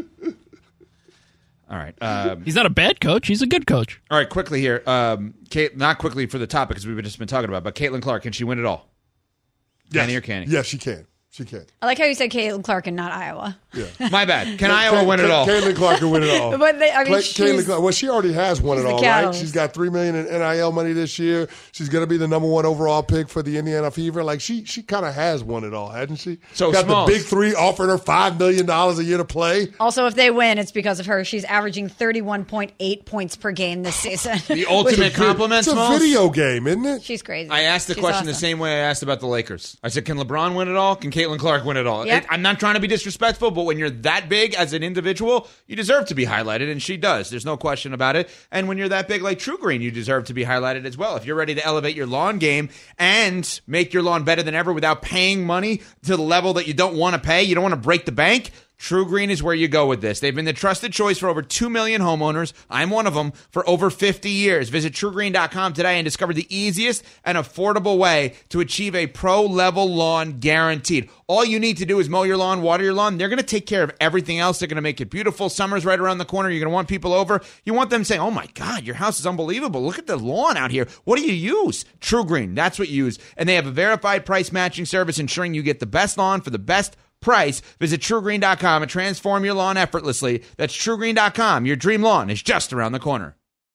All right. He's not a bad coach. He's a good coach. All right, quickly here. Not quickly for the topic, because we've just been talking about, but Caitlin Clark, can she win it all? Yes. Kenny or Canny? Yes, she can. She can. I like how you said Caitlin Clark and not Iowa. Yeah. My bad. Can Iowa win it all? Caitlin Clark can win it all. But Caitlin Clark, well, she already has won it all, right? catalyst. She's got $3 million in NIL money this year. She's going to be the number 1 overall pick for the Indiana Fever. Like, she kind of has won it all, hasn't she? So got Smalls. the big 3 offering her $5 million a year to play. Also, if they win, it's because of her. She's averaging 31.8 points per game this season. The ultimate compliment, It's a Smalls? video game, isn't it? She's crazy. I asked the She's question the awesome. same way I asked about the Lakers. I said, can LeBron win it all? Can Caitlin Clark win it all? Yep. I'm not trying to be disrespectful, but when you're that big as an individual, you deserve to be highlighted, and she does. There's no question about it. And when you're that big like True Green, you deserve to be highlighted as well. If you're ready to elevate your lawn game and make your lawn better than ever without paying money to the level that you don't want to pay, you don't want to break the bank, True Green is where you go with this. They've been the trusted choice for over 2 million homeowners. I'm one of them for over 50 years. Visit TrueGreen.com today and discover the easiest and affordable way to achieve a pro-level lawn guaranteed. All you need to do is mow your lawn, water your lawn. They're going to take care of everything else. They're going to make it beautiful. Summer's right around the corner. You're going to want people over. You want them saying, oh my God, your house is unbelievable. Look at the lawn out here. What do you use? True Green. That's what you use. And they have a verified price matching service ensuring you get the best lawn for the best price. Visit TrueGreen.com and transform your lawn effortlessly. That's TrueGreen.com. Your dream lawn is just around the corner.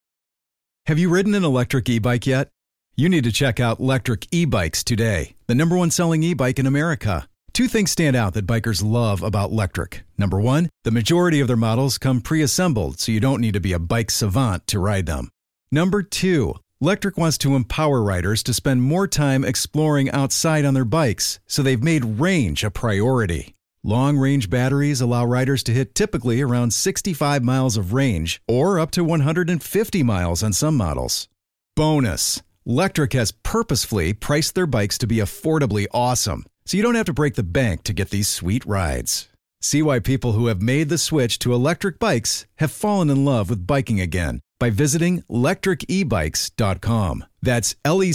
Have you ridden an electric e-bike yet? You need to check out Lectric E-Bikes today, the #1 selling e-bike in America. 2 things stand out that bikers love about Lectric. Number 1, the majority of their models come pre-assembled, so you don't need to be a bike savant to ride them. Number 2, Lectric wants to empower riders to spend more time exploring outside on their bikes, so they've made range a priority. Long-range batteries allow riders to hit typically around 65 miles of range, or up to 150 miles on some models. Bonus, Lectric has purposefully priced their bikes to be affordably awesome, so you don't have to break the bank to get these sweet rides. See why people who have made the switch to electric bikes have fallen in love with biking again by visiting lectricebikes.com. That's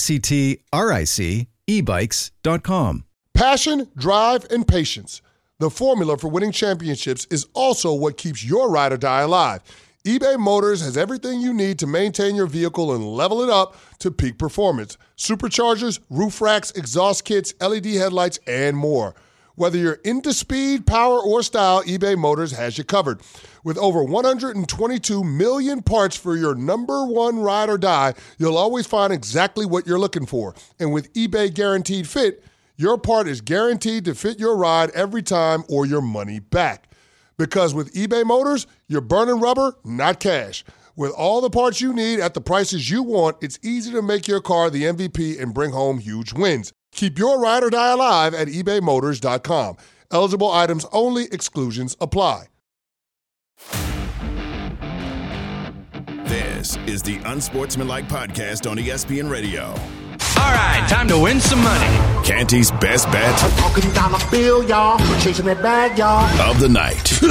LECTRIC ebikes.com. Passion, drive, and patience. The formula for winning championships is also what keeps your ride or die alive. eBay Motors has everything you need to maintain your vehicle and level it up to peak performance. Superchargers, roof racks, exhaust kits, LED headlights, and more. Whether you're into speed, power, or style, eBay Motors has you covered. With over 122 million parts for your number 1 ride or die, you'll always find exactly what you're looking for. And with eBay Guaranteed Fit, your part is guaranteed to fit your ride every time or your money back. Because with eBay Motors, you're burning rubber, not cash. With all the parts you need at the prices you want, it's easy to make your car the MVP and bring home huge wins. Keep your ride or die alive at ebaymotors.com. Eligible items only. Exclusions apply. This is the Unsportsmanlike Podcast on ESPN Radio. All right, time to win some money. Canty's best bet Talking dollar bill, y'all. Chasing that bag, y'all. of the night.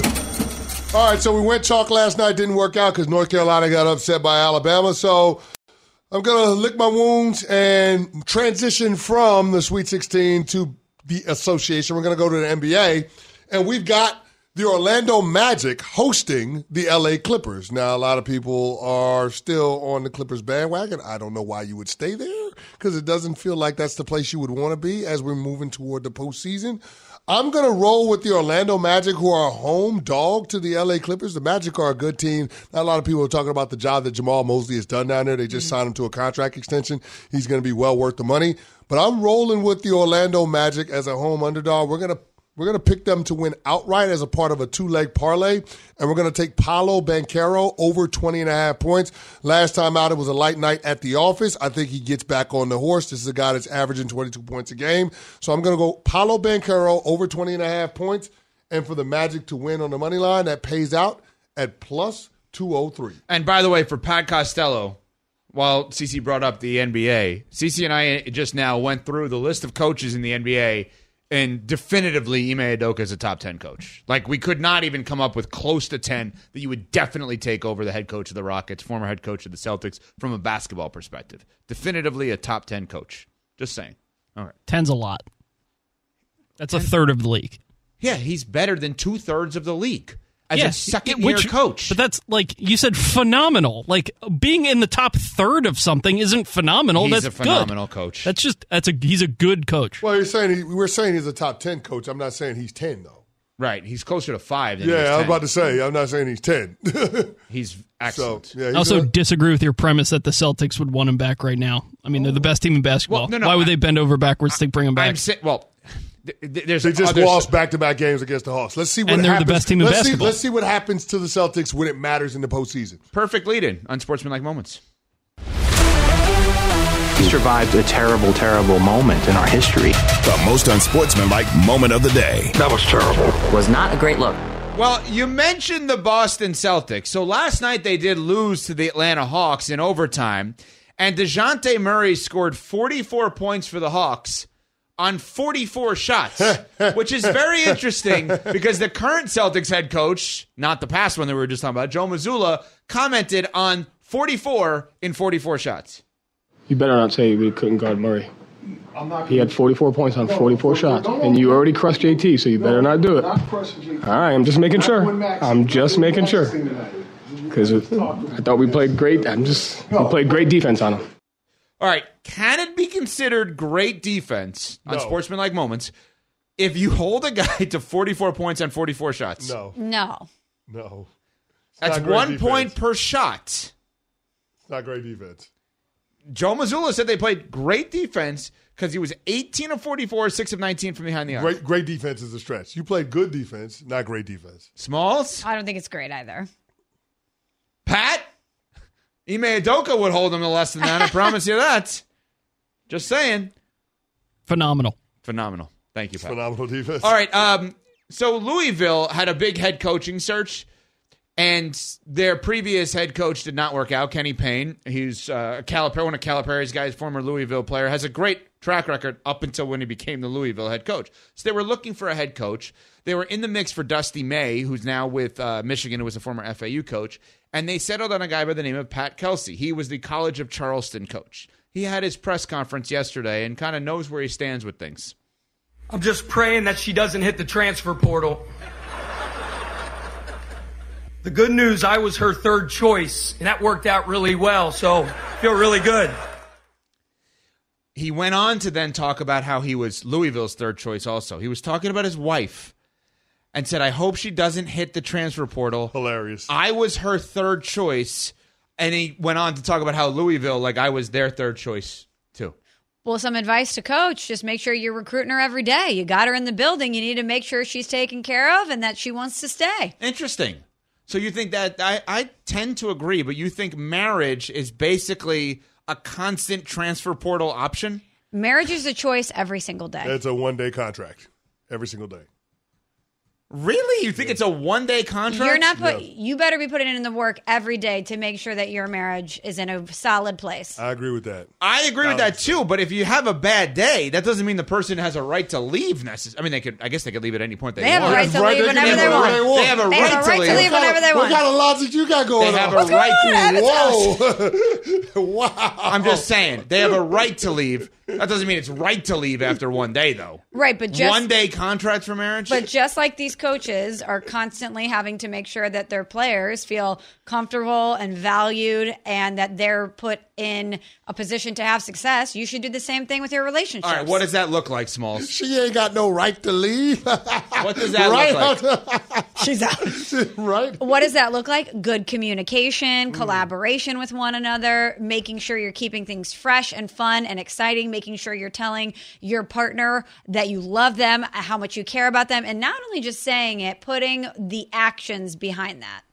All right, so we went chalk last night. Didn't work out because North Carolina got upset by Alabama. So I'm going to lick my wounds and transition from the Sweet 16 to the association. We're going to go to the NBA. And we've got the Orlando Magic hosting the LA Clippers. Now, a lot of people are still on the Clippers bandwagon. I don't know why you would stay there because it doesn't feel like that's the place you would want to be as we're moving toward the postseason. I'm going to roll with the Orlando Magic, who are a home dog to the LA Clippers. The Magic are a good team. Not a lot of people are talking about the job that Jamal Mosley has done down there. They just signed him to a contract extension. He's going to be well worth the money. But I'm rolling with the Orlando Magic as a home underdog. We're going to pick them to win outright as a part of a two-leg parlay, and we're going to take Paolo Banchero over 20.5 points. Last time out, it was a light night at the office. I think he gets back on the horse. This is a guy that's averaging 22 points a game. So I'm going to go Paolo Banchero over 20.5 points, and for the Magic to win on the money line, that pays out at plus 203. And by the way, for Pat Costello, while CeCe brought up the NBA, CeCe and I just now went through the list of coaches in the NBA, and definitively, Ime Udoka is a top 10 coach. Like, we could not even come up with close to 10 that you would definitely take over the head coach of the Rockets, former head coach of the Celtics, from a basketball perspective. Definitively a top 10 coach. Just saying. All right. 10's a lot. That's a third of the league. Yeah, he's better than 2/3 of the league as a second-year coach. But that's, like, you said phenomenal. Like, being in the top third of something isn't phenomenal. He's that's a phenomenal good. coach. He's a good coach. Well, we're saying he's a top 10 coach. I'm not saying he's 10, though. Right. He's closer to 5 than he is 10. Yeah, I was about to say, I'm not saying he's 10. He's excellent. So, yeah, I also disagree with your premise that the Celtics would want him back right now. I mean, they're the best team in basketball. Well, no, why would they bend over backwards to bring him back? They just lost back-to-back games against the Hawks. Let's see what and they're happens. the best team in basketball. Let's see what happens to the Celtics when it matters in the postseason. Perfect lead-in on Sportsmanlike Moments. We survived a terrible, terrible moment in our history. The most unsportsmanlike moment of the day. That was terrible. Was not a great look. Well, you mentioned the Boston Celtics. So last night they did lose to the Atlanta Hawks in overtime, and DeJounte Murray scored 44 points for the Hawks on 44 shots, which is very interesting because the current Celtics head coach, not the past one that we were just talking about, Joe Mazzulla, commented on 44 in 44 shots. You better not say we couldn't guard Murray. He had 44 points on 44 shots, and you already crushed JT, so you better not do it. All right, I'm just making sure. Because I thought we played great. We played great defense on him. All right, can it be considered great defense on Sportsmanlike Moments if you hold a guy to 44 points on 44 shots? No. That's 1 point per shot. It's not great defense. Joe Mazzulla said they played great defense because he was 18 of 44, 6 of 19 from behind the arc. Great defense is a stretch. You played good defense, not great defense. Smalls? I don't think it's great either. Pat? Ime Udoka would hold him to less than that. I promise you that. Just saying. Phenomenal. Thank you, Pat. Phenomenal defense. All right. So Louisville had a big head coaching search, and their previous head coach did not work out. Kenny Payne, he's one of Calipari's guys, former Louisville player, has a great track record up until when he became the Louisville head coach. So they were looking for a head coach. They were in the mix for Dusty May, who's now with Michigan, who was a former FAU coach. And they settled on a guy by the name of Pat Kelsey. He was the College of Charleston coach. He had his press conference yesterday and kind of knows where he stands with things. I'm just praying that she doesn't hit the transfer portal. The good news, I was her third choice, and that worked out really well, so I feel really good. He went on to then talk about how he was Louisville's third choice also. He was talking about his wife and said, I hope she doesn't hit the transfer portal. Hilarious. I was her third choice. And he went on to talk about how Louisville, like I was their third choice too. Well, some advice to Coach, just make sure you're recruiting her every day. You got her in the building. You need to make sure she's taken care of and that she wants to stay. Interesting. So you think that I tend to agree, but you think marriage is basically a constant transfer portal option? Marriage is a choice every single day. It's a 1-day contract every single day. Really? You think it's a 1-day contract? You're not You better be putting in the work every day to make sure that your marriage is in a solid place. I agree with that. I agree with that too. But if you have a bad day, that doesn't mean the person has a right to leave. I mean, I guess they could leave at any point they want. Have a right to leave whenever they want. They have a right to leave whenever they want. What kind of logic you got going on? They have a right to. Whoa! Wow! I'm just saying they have a right to leave. That doesn't mean it's right to leave after 1 day, though. Right, but just 1-day contract for marriage. But just like these coaches are constantly having to make sure that their players feel comfortable and valued and that they're put in a position to have success, you should do the same thing with your relationships. All right, what does that look like, Smalls? She ain't got no right to leave. What does that look like? She's out. Right? What does that look like? Good communication, collaboration with one another, making sure you're keeping things fresh and fun and exciting, making sure you're telling your partner that you love them, how much you care about them, and not only just saying it, putting the actions behind that.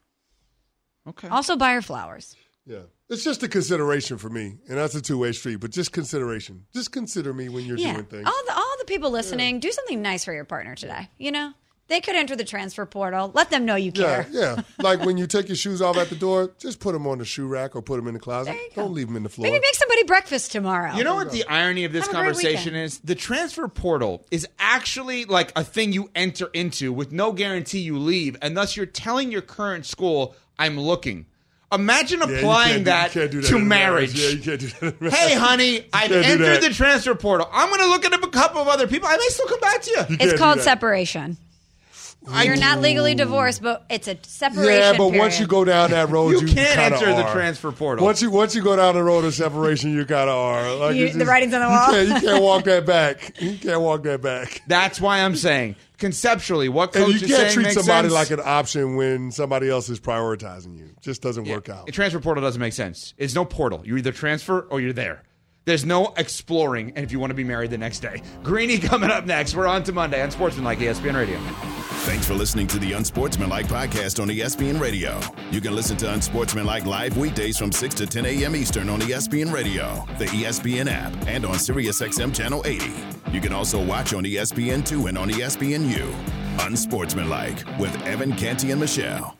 Okay. Also, buy her flowers. Yeah. It's just a consideration for me, and that's a two-way street, but just consideration. Just consider me when you're doing things. All the people listening, do something nice for your partner today, you know? They could enter the transfer portal. Let them know you care. Yeah. Like when you take your shoes off at the door, just put them on the shoe rack or put them in the closet. Don't leave them in the floor. Maybe make somebody breakfast tomorrow. You know what the irony of this conversation is? The transfer portal is actually like a thing you enter into with no guarantee you leave, and thus you're telling your current school, I'm looking. Imagine applying that to marriage. Yeah, you can't do that in marriage. Hey, honey, I've entered the transfer portal. I'm going to look at a couple of other people. I may still come back to you. It's called separation. You're not legally divorced, but it's a separation. Yeah, but period. once you go down that road, you can't enter the transfer portal. Once you go down the road of separation, you kind of are. Like the writing's on the wall. You can't walk that back. You can't walk that back. That's why I'm saying conceptually, what coach is saying makes sense. You can't treat somebody sense. like an option when somebody else is prioritizing you. It just doesn't work out. A transfer portal doesn't make sense. It's no portal. You either transfer or you're there. There's no exploring, and if you want to be married the next day. Greeny coming up next. We're on to Monday on Sportsmanlike ESPN Radio. Thanks for listening to the Unsportsmanlike podcast on ESPN Radio. You can listen to Unsportsmanlike live weekdays from 6 to 10 a.m. Eastern on ESPN Radio, the ESPN app, and on SiriusXM Channel 80. You can also watch on ESPN2 and on ESPNU. Unsportsmanlike with Evan, Canty, and Michelle.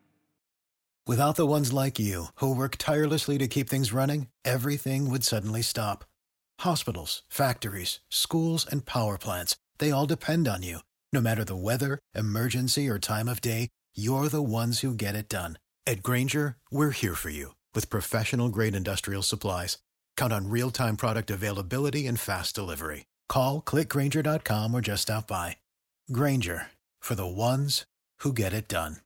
Without the ones like you, who work tirelessly to keep things running, everything would suddenly stop. Hospitals, factories, schools, and power plants, they all depend on you. No matter the weather, emergency, or time of day, you're the ones who get it done. At Grainger, we're here for you with professional-grade industrial supplies. Count on real-time product availability and fast delivery. Call, click Grainger.com, or just stop by. Grainger, for the ones who get it done.